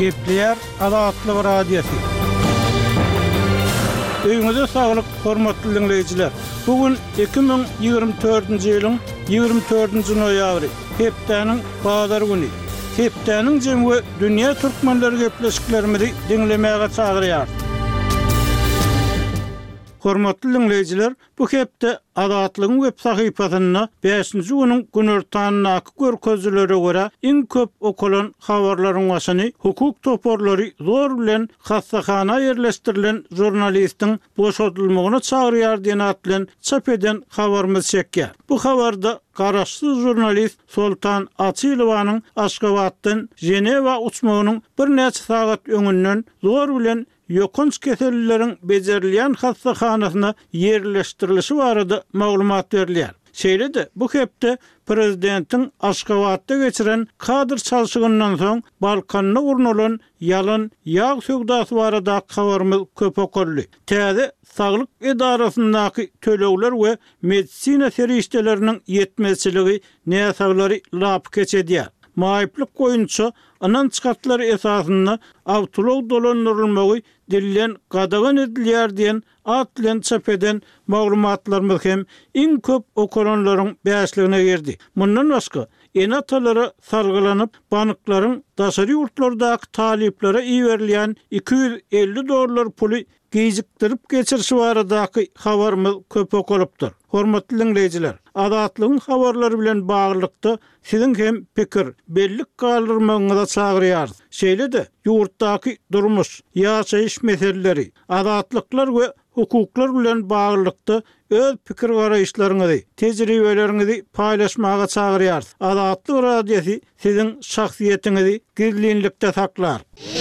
Kepler Adatlı Radyosu. Öýüňize saglyk, hormatly dinleýijiler. Bugün 2024-nji ýylyň 24-nji noýabry, hepdeniň bazar güni. Hepdeniň jemgy dünýä türkmenleri gepleşiklerimizi dinlemäge çagyrýar. Hormatly dinleýijiler, bu hepde Adatlyň web sahypasyna 5-nji güniň günortanyna görkezlere görä iň köp okulan habarlaryň başyny hukuk toporlary zor bilen hassahana ýerleşdirilen jurnalistiň boşadylmagyna çagyrýar diýen atlan çap eden habarymyz çekýär. Bu habarda garaşsyz jurnalist Sultan Açylowanyň Aşgabatdan Jenewa uçmagynyň bir neçe sagat öňünden zor bilen ýokunç kesellilerin bejerilýän hassahanasyna ýerleşdirilişi barada maglumat berilýär. Şeýle-de bu hepde prezidentiň Aşgabatda geçiren kadr çalşygyndan soň Balkanyna urnulan ýalan ýağ söwdasy barada habarymyz köp okurly. Täze saglyk edarasyndaky tölegler we medisina serişdeleriniň ýetmezçiligi näsaglary lap keçedýär. Maýyplyk goýunça anan çykatlary esasyna awtolog dolandyrylmagy dililen gadagan edilýär diýen atlan çap eden maglumatlarymyz hem iň köp okuranlaryň bäşligine girdi. Mundan başga enatalara sargylanyp banklaryň daşary ýurtlardaky talyplere iýerilýän $250 puly gejikdirip geçirişi baradaky habarymyz köp okulypdyr. Hormatly dinleýijiler, Adatlyň habarlary bilen baglykda siziň hem pikir, bellik galdyrmagyňyza çagyrýar. Şeýle-de ýurtdaky durmuş, ýaşaýyş meseleleri, adatlyklar we hukuklar bilen baglykda öz pikir garaýşlaryňyzy, tejribeleriňizi paýlaşmaga çagyrýar. Adatly radiosu siziň şahsiýetiňizi gizlinlikde saklar.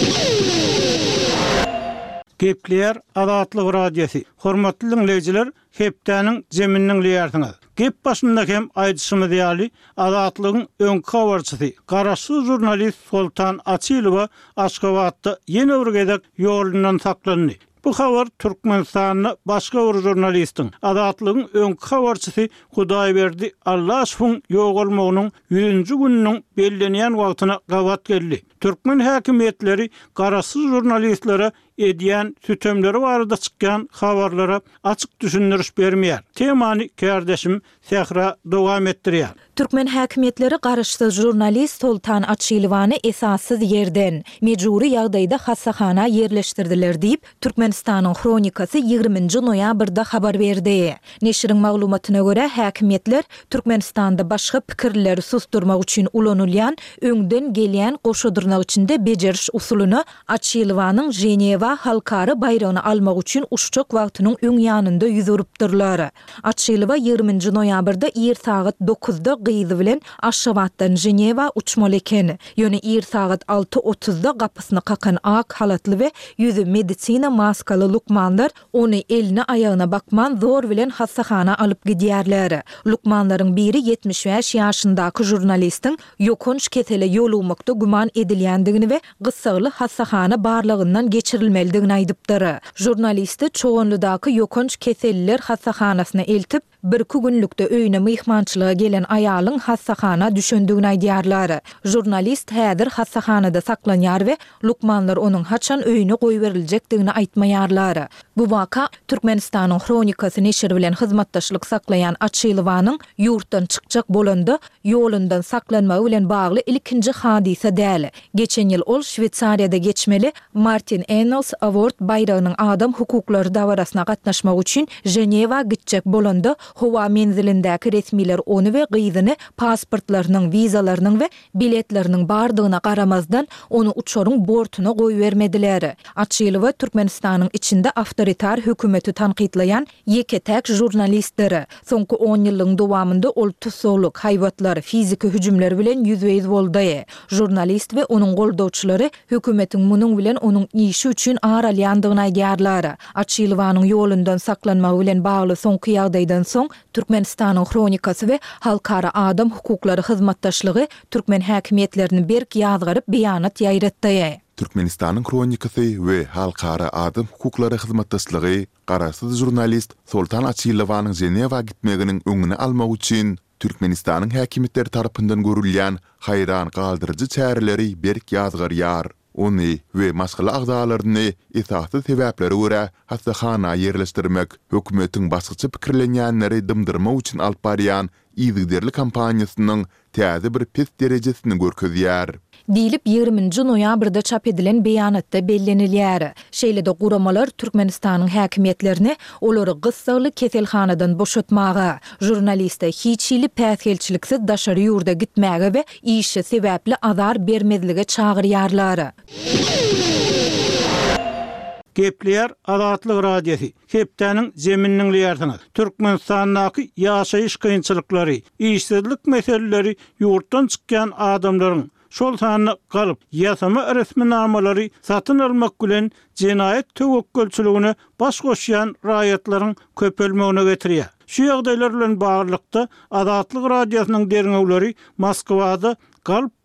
Kepler Adatly Radyosu. Hormatly dinleýijiler, hepdeniň jeminiň liýarsyňyz. Gep başynda hem aýdyşymyz ýaly Adatlyň öňki habarçysy, garaşsyz jurnalist Sultan Açylowa Aşgabatda ýene bir gezek ýolundan saklandy. Bu habar Türkmenistanyň başga bir jurnalistiň Adatlyň öňki habarçysy Hudaýberdi Allaşowyň ýogalmagynyň 100-nji gününiň bellenýän wagtyna gawat geldi. Türkmen häkimetleri garaşsyz jurnalistlere edýän sütemleri barada çykýan habarlara açyk düşündiriş bermeýär. Temany kardeşim Sehra dowam etdirýär. Türkmen häkimetleri garaşsyz jurnalist Sultan Açylowany esassız ýerden mejburi ýagdaýda hassahana ýerleşdirdiler diýip Türkmenistanyň Kronikasy 20-nji noýabrda habar berdi. Neşriň maglumatyna görä häkimetler Türkmenistanda başga pikirleri susturmak üçin ulanylýan öňden gelýän goşadyrnak içinde bejeriş usulyny Açylowanyň Jenewa halkary bayragyny almak üçin uşçak wagtynyň öň ýanynda ýüzüripdirler. Açylowa 20-nji noýabrda ýer saat 9-da gyzy bilen Aşgabatdan Jenewa uçmaly eken. Ýöne ýer saat 6:30-da gapysyny kakan ak halatly we ýüzi medisina maskaly lukmanlar ony eline aýagyna bakman zor bilen hassahana alyp gidýärler. Lukmanlaryň biri 75 ýaşyndaky jurnalistiň ýokunç kesele ýolumakda guman edilýändigini we gysgaly hassahana barlygyndan geçirilmelidigini aýdypdyr. Jurnalisti çoğunludaky ýokunç keselliler hassahanasyna eltip bir-iki günlükde öýüne myhmançylyga gelen aýalyň hassahana düşündigini aýdýarlar. Jurnalist häzir hassahanada saklanýar we lukmanlar onuň haçan öýüne goýberilejekdigini aýtmaýarlar. Bu waka Türkmenistanyň Kronikasy neşri bilen hyzmatdaşlyk saklayan Açylowanyň ýurtdan çykjak bolanda ýolundan saklanmagy bilen bagly ilkinji hadise däl. Geçen ýyl ol Şwetsariýada geçmeli Martin Ennals Award bayragynyň adam hukuklary dawrasyna gatnaşmak üçin Jenewa gitjek bolanda howa menzilindäki resmiler ony we gyzyny pasportlarynyň, wizalarynyň we biletleriniň bardygyna garamazdan ony uçaryň bortuna goýbermediler. Açylowa Türkmenistanyň içinde awtoritar hökümeti tanqidlayan ýeke-täk jurnalistleri. Soňky 10 ýylyň dowamında ol tusogluk, haýwatlar, fiziki hüjümler bilen ýüzbeýiz boldy. Jurnalist we onuň goldawçylary hökümetiň munyň bilen onuň işi üçin aralýandygyny aýdýarlar. Açylowanyň ýolundan saklanmagy bilen bagly soňky ýagdaýdan soň Türkmenistanyň Kronikasy we halkara adam hukuklary hyzmatdaşlygy Türkmen häkimetlerini berk ýazgaryp beýanat ýaýratdy. Türkmenistanyň Kronikasy we halkara adam hukuklary hyzmatdaşlygy garaşsyz jurnalist Sultan Açylowanyň Jenewa gitmeginiň öňüne almak üçin Türkmenistanyň häkimetleri tarapyndan görülýän hayran galdyrjy çäreleri berk ýazgarýar. Onu we maskala agdalaryny itaatly sebäplere görä hassahana yerleşdirmek, hökümetiň başgyçy pikirlenýänleri dymdyrmak üçin alyp barýan ýygyderli kampaniýasynyň täze bir pes derejesini görkezýär. Dilip 20 noýabrda çap edilen beýanatda bellenilýär. Şeýle-de guramalar Türkmenistanyň häkimetlerini olary gyssaly keselhanadan boşatmagy, jurnaliste hiçili päsgelçiliksiz daşary ýurda gitmäge we işi sebäpli azar bermezlige çagyrýarlar. Gepler Azatlyk radiosu. Hepdäniň zemininiň ýertine. Türkmenistanyň ýaşaýyş kynçylyklary, işsizlik meseleleri, ýurtdan çykýan adamlaryň şol sanyny galyp ýasama resminamalary satyn almak bilen jinayet töwekkülçiligini baş goşýan raýatlaryň köpelmegine getirýär. Şu ýagdaýlar bilen baglykda Azatlyk radiosynyň derňewleri Moskwada galyp